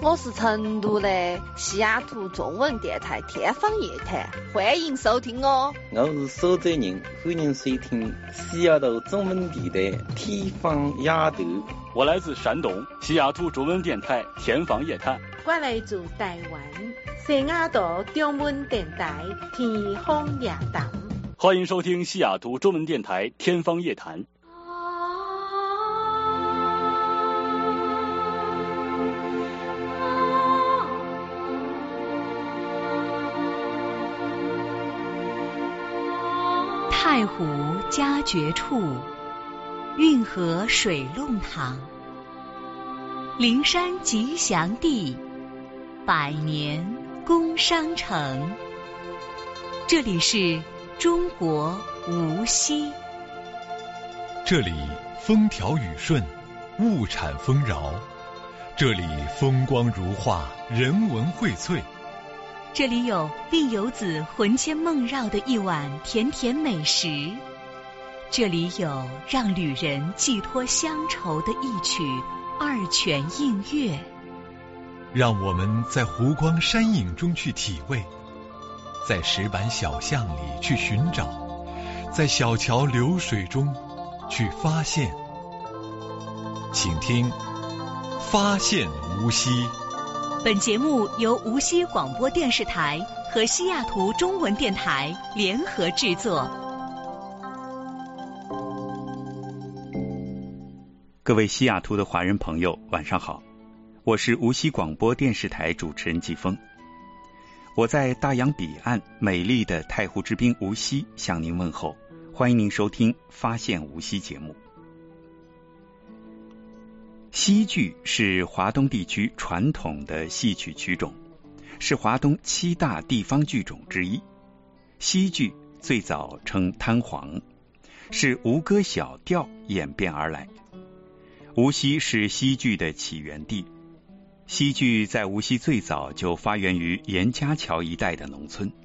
我是成都的西雅图中文电台天方夜谭，欢迎收听哦。 我是苏州人，欢迎收听西雅图中文电台天方夜谭。 我来自山东西雅图中文电台天方夜谭。 我来自台湾西雅图中文电台天方夜谭。 欢迎收听西雅图中文电台天方夜谭。 太湖佳绝处，运河水弄堂，灵山吉祥地，百年工商城。这里是中国无锡。 这里风调雨顺，物产丰饶。这里风光如画，人文荟萃。 这里有令游子魂牵梦绕的一碗甜甜美食，这里有让旅人寄托乡愁的一曲二泉映月。 让我们在湖光山影中去体味，在石板小巷里去寻找，在小桥流水中去发现。请听发现无锡。 本节目由无锡广播电视台和西雅图中文电台联合制作。 各位西雅图的华人朋友，晚上好，我是无锡广播电视台主持人季风。我在大洋彼岸美丽的太湖之滨无锡向您问候，欢迎您收听发现无锡节目。戏剧是华东地区传统的戏曲曲种，是华东7大地方剧种之一。戏剧最早称滩簧，是吴歌小调演变而来。无锡是戏剧的起源地，戏剧在无锡最早就发源于严家桥一带的农村。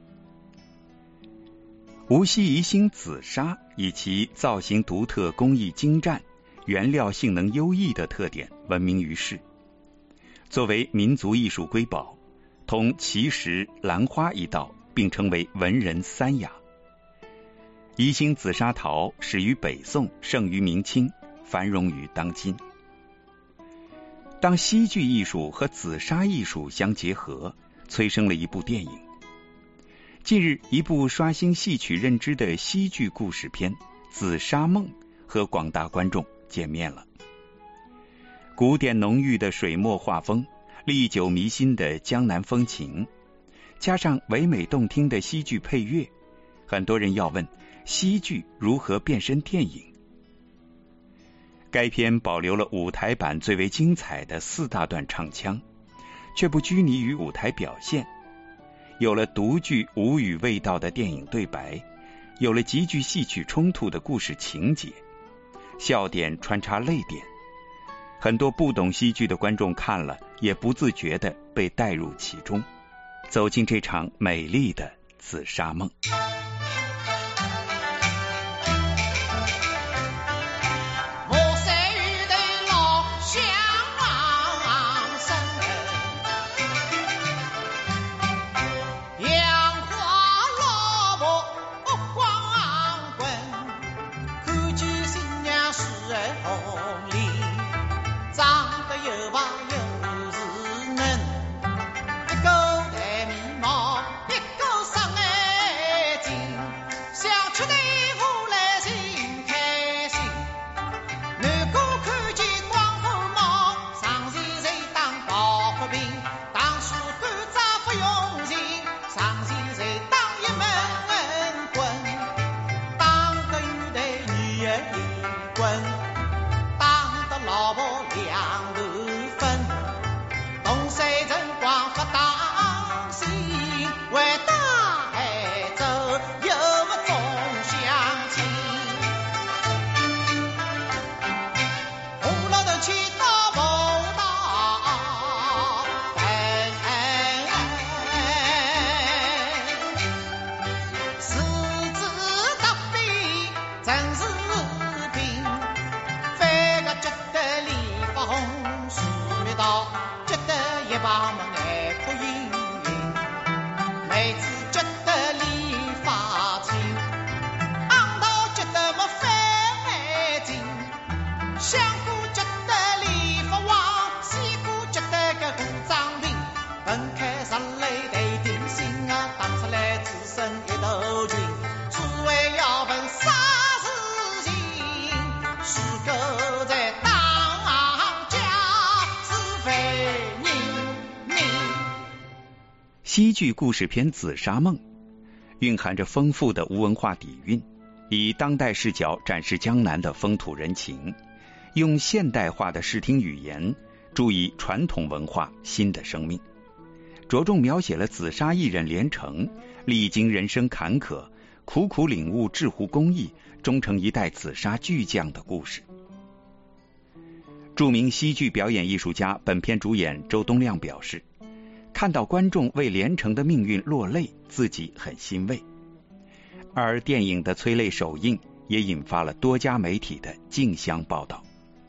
无锡宜兴紫砂以其造型独特、工艺精湛、原料性能优异的特点闻名于世，作为民族艺术瑰宝，同奇石、兰花一道并称为文人三雅。宜兴紫砂陶始于北宋，盛于明清，繁荣于当今。当戏剧艺术和紫砂艺术相结合，催生了一部电影。近日，一部刷新戏曲认知的戏剧故事片《紫砂梦》和广大观众见面了。古典浓郁的水墨画风，历久弥新的江南风情，加上唯美动听的戏剧配乐，很多人要问戏剧如何变身电影。该片保留了舞台版最为精彩的4大段唱腔，却不拘泥于舞台表现，有了独具吴语味道的电影对白，有了极具戏曲冲突的故事情节，笑点穿插泪点，很多不懂戏剧的观众看了也不自觉地被带入其中，走进这场美丽的紫砂梦。 把门爱哭盈盈，妹子觉得理发轻，昂头觉得么费劲，香菇觉得理发旺，西菇觉得个古装平，分开十类对定心啊，打出来只剩一头群，诸位要问啥事情，是个在当家是非人。 西剧故事片《紫砂梦》蕴含着丰富的无文化底蕴，以当代视角展示江南的风土人情，用现代化的视听语言注以传统文化新的生命，着重描写了紫砂艺人连城历经人生坎坷，苦苦领悟制壶工艺，终成一代紫砂巨匠的故事。著名西剧表演艺术家、本片主演周东亮表示，看到观众为连城的命运落泪，自己很欣慰。而电影的催泪首映也引发了多家媒体的竞相报道。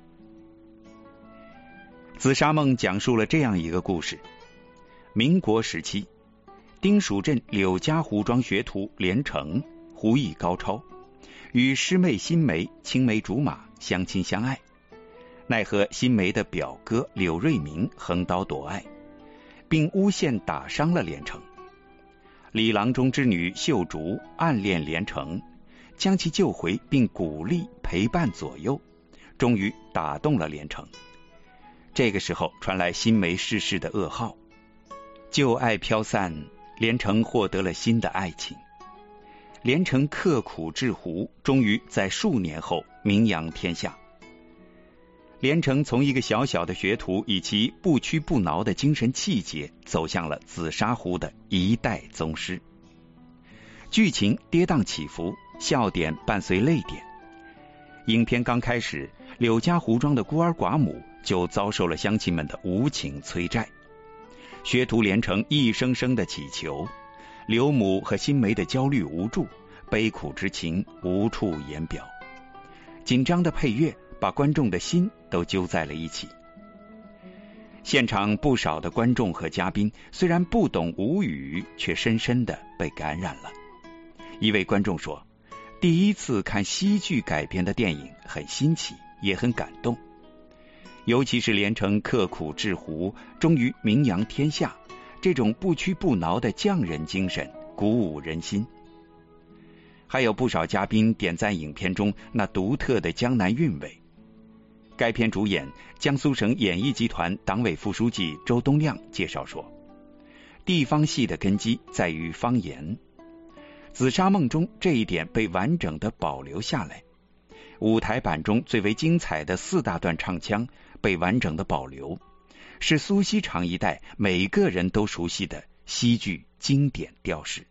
紫砂梦讲述了这样一个故事：民国时期，丁蜀镇柳家胡庄学徒连城胡艺高超，与师妹新梅青梅竹马，相亲相爱。奈何新梅的表哥柳瑞明横刀夺爱，并诬陷打伤了连城。李郎中之女秀竹暗恋连城，将其救回，并鼓励陪伴左右，终于打动了连城。这个时候传来新梅逝世的噩耗，旧爱飘散，连城获得了新的爱情。连城刻苦制壶，终于在数年后名扬天下。连城从一个小小的学徒，以其不屈不挠的精神气节，走向了紫砂壶的一代宗师。剧情跌宕起伏，笑点伴随泪点。影片刚开始，柳家胡庄的孤儿寡母就遭受了乡亲们的无情催债。学徒连城一声声的祈求，刘母和新梅的焦虑无助，悲苦之情无处言表。紧张的配乐把观众的心都揪在了一起。现场不少的观众和嘉宾虽然不懂吴语，却深深地被感染了。一位观众说，第一次看西剧改编的电影很新奇，也很感动，尤其是连城刻苦制壶，终于名扬天下，这种不屈不挠的匠人精神鼓舞人心。还有不少嘉宾点赞影片中那独特的江南韵味。该片主演江苏省演艺集团党委副书记周东亮介绍说，地方戏的根基在于方言，紫砂梦中这一点被完整的保留下来。舞台版中最为精彩的4大段唱腔被完整的保留，是苏锡常一带每个人都熟悉的西剧经典调式。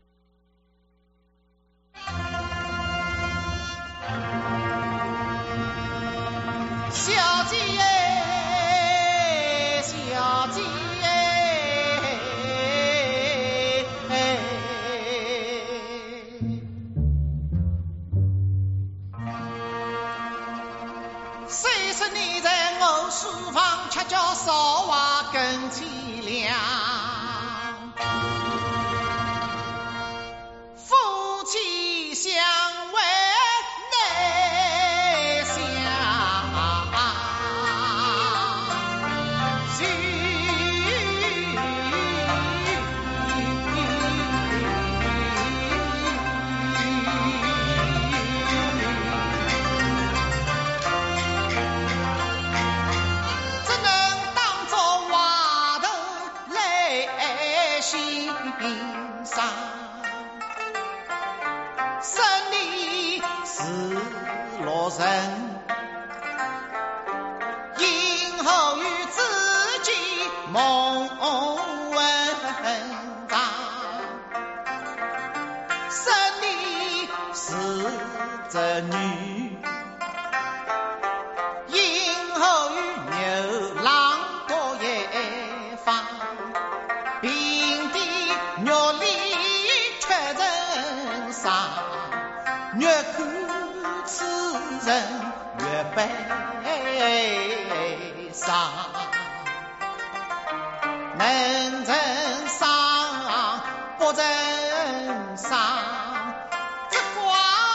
小姐耶，小姐耶，谁说你在我书房吃叫烧瓦更凄凉？夫妻相为内相许，只能当作瓦头来欣赏。生理是落人，今后与自己梦文章。生理是子女，今后与牛郎过夜房，平地肉里却人伤，越看此人越悲伤。能我人生只挂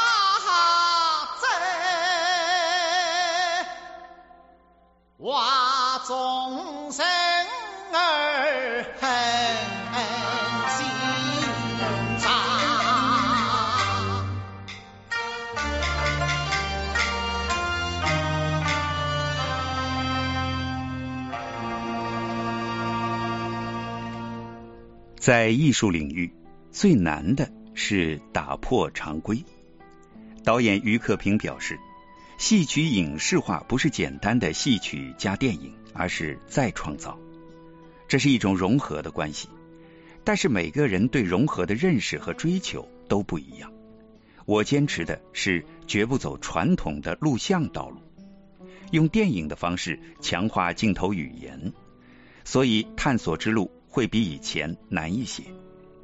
针，话众生儿恨心肠。 在艺术领域，最难的是打破常规。导演于克平表示，戏曲影视化不是简单的戏曲加电影，而是再创造。这是一种融合的关系，但是每个人对融合的认识和追求都不一样。我坚持的是绝不走传统的录像道路，用电影的方式强化镜头语言，所以探索之路会比以前难一些。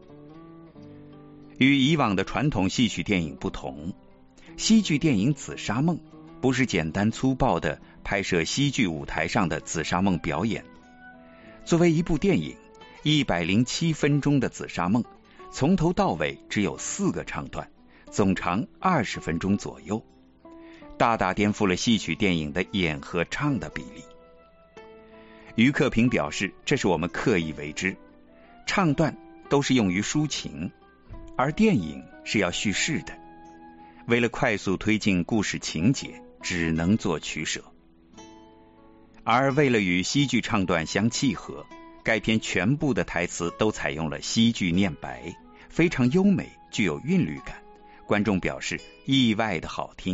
与以往的传统戏曲电影不同，戏剧电影《紫砂梦》不是简单粗暴的拍摄戏剧舞台上的紫砂梦表演。作为一部电影，107分钟的《紫砂梦》从头到尾只有4个唱段，总长20分钟左右，大大颠覆了戏曲电影的演和唱的比例。于克平表示，这是我们刻意为之，唱段都是用于抒情，而电影是要叙事的，为了快速推进故事情节，只能做取舍。而为了与戏剧唱段相契合，该片全部的台词都采用了戏剧念白，非常优美，具有韵律感，观众表示意外的好听。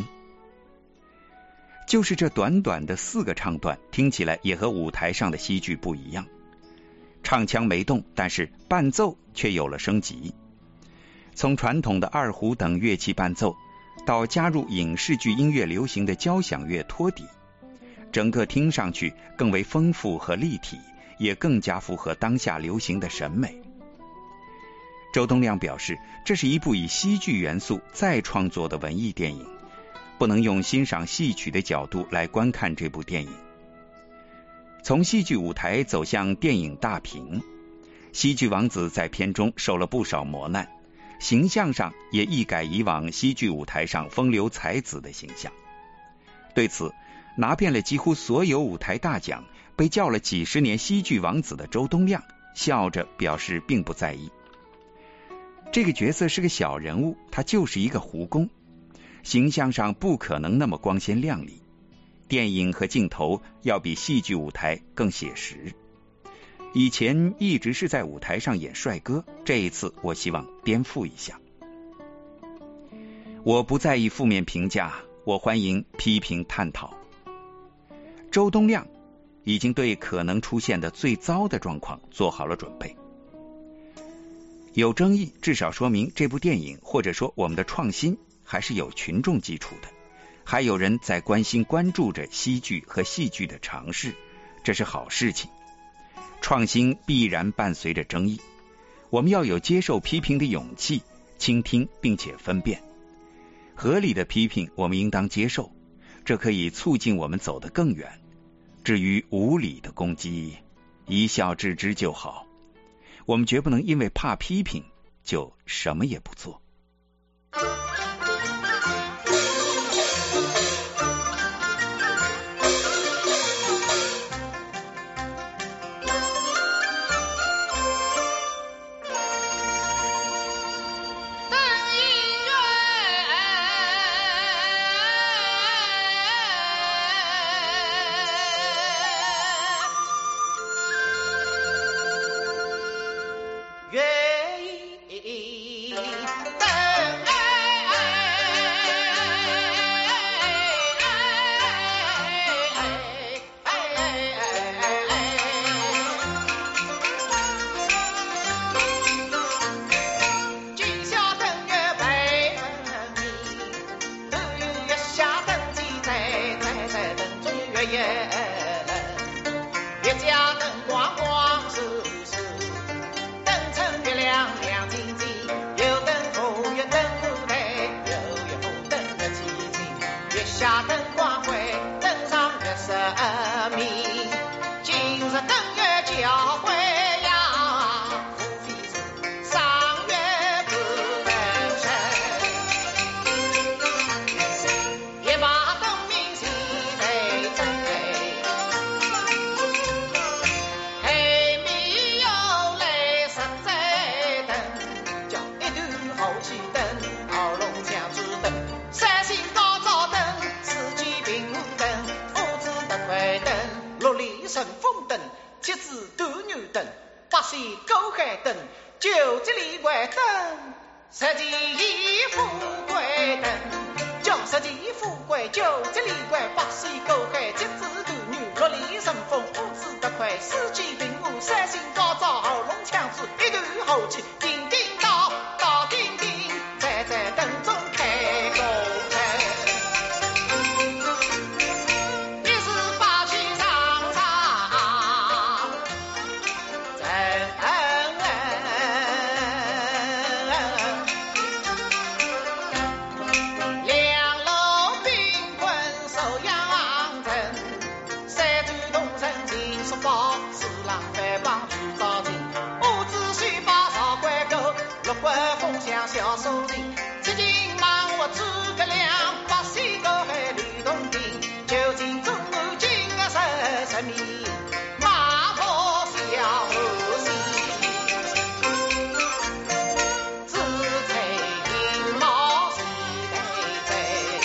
就是这短短的4个唱段，听起来也和舞台上的戏剧不一样。唱腔没动，但是伴奏却有了升级。从传统的二胡等乐器伴奏，到加入影视剧音乐流行的交响乐托底，整个听上去更为丰富和立体，也更加符合当下流行的审美。周东亮表示，这是一部以戏剧元素再创作的文艺电影，不能用欣赏戏曲的角度来观看这部电影。从戏剧舞台走向电影大屏，戏剧王子在片中受了不少磨难，形象上也一改以往戏剧舞台上风流才子的形象。对此，拿遍了几乎所有舞台大奖，被叫了几十年戏剧王子的周东亮笑着表示并不在意。这个角色是个小人物，他就是一个胡工，形象上不可能那么光鲜亮丽，电影和镜头要比戏剧舞台更写实。以前一直是在舞台上演帅哥，这一次我希望颠覆一下。我不在意负面评价，我欢迎批评探讨。周东亮已经对可能出现的最糟的状况做好了准备。有争议，至少说明这部电影或者说我们的创新还是有群众基础的，还有人在关心关注着戏剧和戏剧的尝试，这是好事情。创新必然伴随着争议，我们要有接受批评的勇气，倾听并且分辨。合理的批评我们应当接受，这可以促进我们走得更远。至于无理的攻击，一笑置之就好。我们绝不能因为怕批评就什么也不做。 愿意西狗海灯，九级里怪灯，十级富贵灯，叫十级富贵，九级里怪八西狗海，七子男女，六里顺风，五子得快，四季平安，三星高照，喉咙腔子，一段好气，叮叮当，当叮叮，在灯中开个开。小手人，七斤忙我诸葛亮，八西狗海吕洞宾，九斤中满金啊十米，马头小河西，自采银毛西来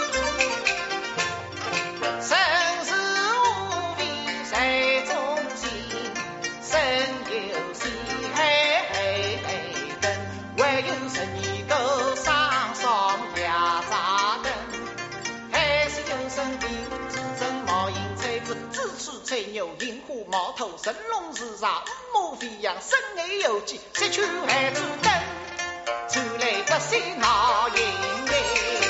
摘，生死无比谁中心，身有心嘿嘿嘿等，唯有十二个上上压炸灯，还是有身体自身毛银吹子，自处吹牛银虎毛头，神龙自杀五马飞扬，身外有机，石区还主灯，传来不息闹银铃。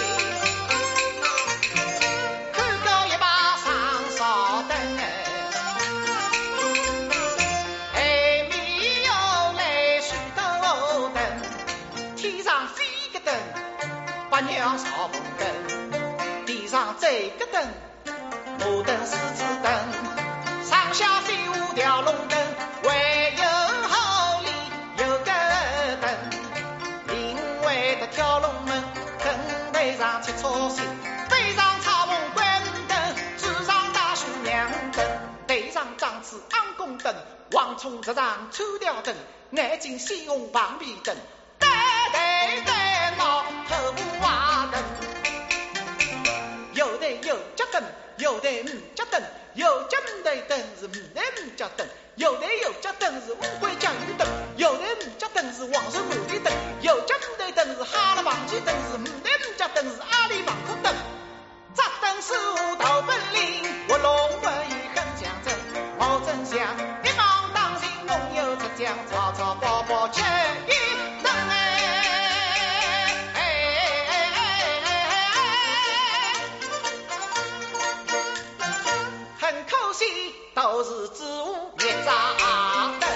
八娘烧红灯，地上这个灯，马灯狮子灯，上下飞舞条龙灯，唯有后里有个灯，另外的跳龙门，灯台上切磋戏，背上插凤关灯，纸上大书娘灯，台上张翅安宫灯，王冲这上抽吊灯，眼睛西红旁边灯，对闹头瓦灯，有的有脚灯，有的脚灯，有脚的灯是脚灯，有的有脚灯是乌龟酱鱼灯，有的脚灯是黄水满地灯，有脚的灯是哈拉棒鸡灯，是脚灯是阿里芒库灯，扎灯是无头本领，我龙文也很讲真，我真想一方当心，弄有出将吵吵包包吃一灯都是植物灭炸灯。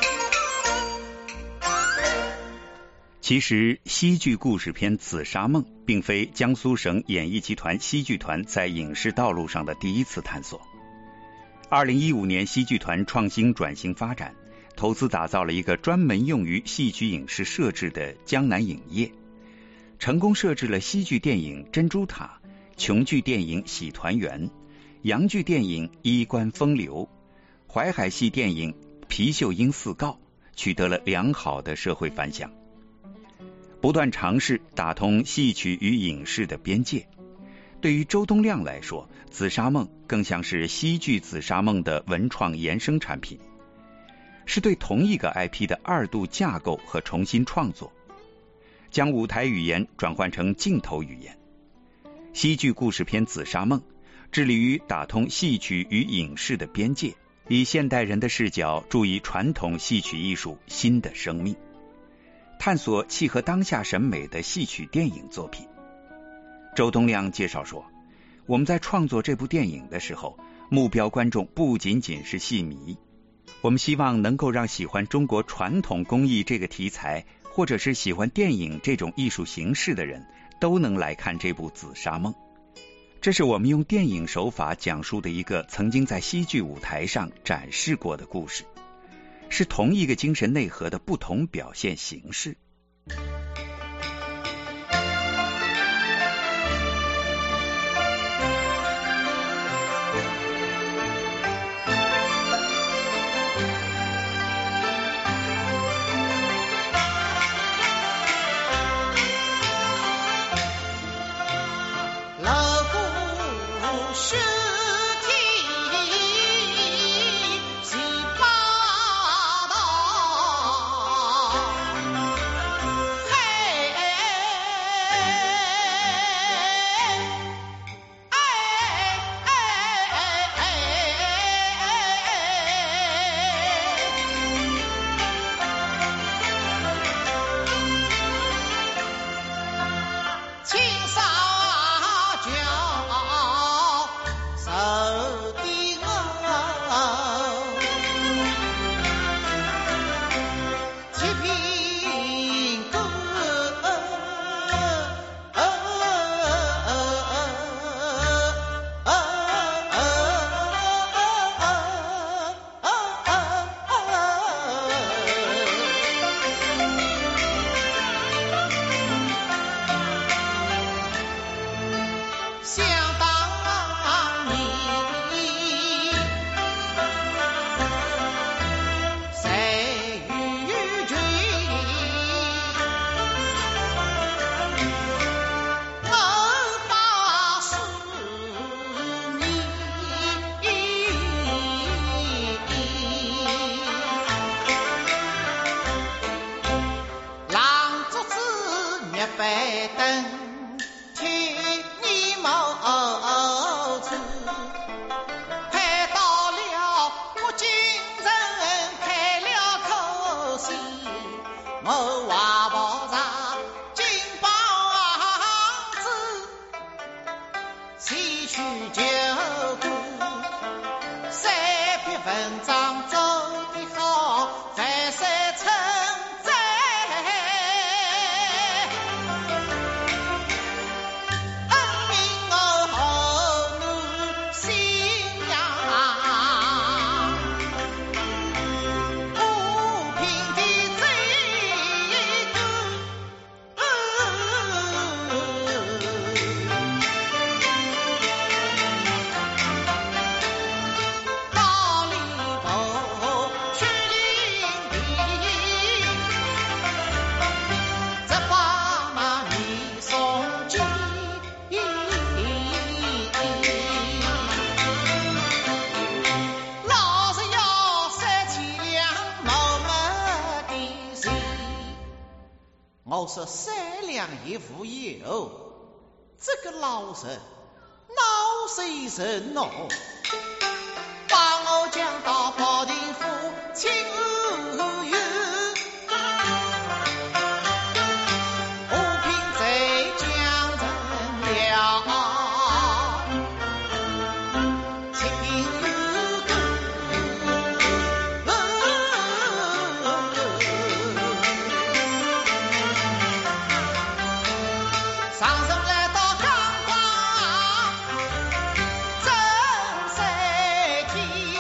其实戏剧故事片《紫砂梦》并非江苏省演艺集团戏剧团在影视道路上的第一次探索。2015年，戏剧团创新转型发展，投资打造了一个专门用于戏曲影视设置的江南影业，成功设置了戏剧电影《珍珠塔》、琼剧电影《喜团圆》、洋剧电影《衣冠风流》、淮海戏电影《皮秀英四告》，取得了良好的社会反响。不断尝试打通戏曲与影视的边界，对于周东亮来说，《紫砂梦》更像是戏剧《紫砂梦》的文创衍生产品，是对同一个 IP 的二度架构和重新创作，将舞台语言转换成镜头语言。戏剧故事片《紫砂梦》致力于打通戏曲与影视的边界，以现代人的视角注以传统戏曲艺术新的生命，探索契合当下审美的戏曲电影作品。周东亮介绍说，我们在创作这部电影的时候，目标观众不仅仅是戏迷，我们希望能够让喜欢中国传统工艺这个题材，或者是喜欢电影这种艺术形式的人，都能来看这部《紫砂梦》。这是我们用电影手法讲述的一个曾经在戏剧舞台上展示过的故事，是同一个精神内核的不同表现形式。 是天是八道我话报上金榜子，戏曲旧歌，三篇文章走得好，万岁称赞。恩明我后奴信仰，不平的罪高里头去领地，这把马你送进。老是要3两毛么的钱，我说3两一副油，这个老人闹谁人哦？把我讲到保定府清安府平贼将人了，清上身来到刚刚正三天，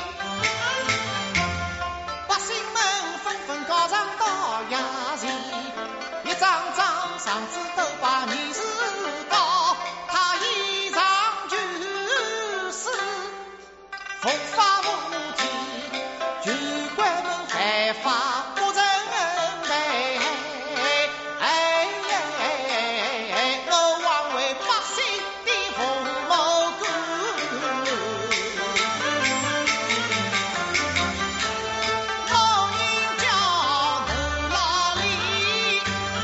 百姓们纷纷高唱到衙前，一张张上子都把你知道，他一场就是伏法无天，全官们犯法不认罪。我枉为百姓的父母官，我应叫南老里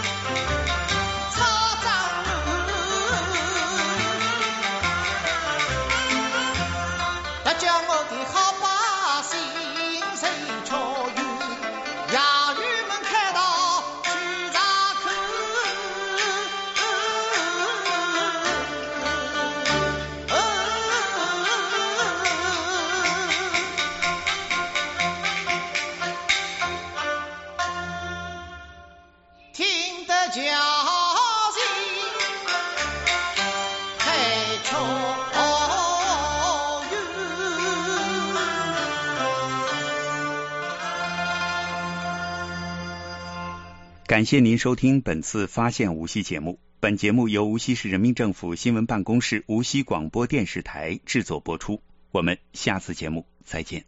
操账他叫我的好百姓谁瞧远，衙狱们开到去查看。听得叫声太瞧远。 感谢您收听本次发现无锡节目。本节目由无锡市人民政府新闻办公室无锡广播电视台制作播出。我们下次节目再见。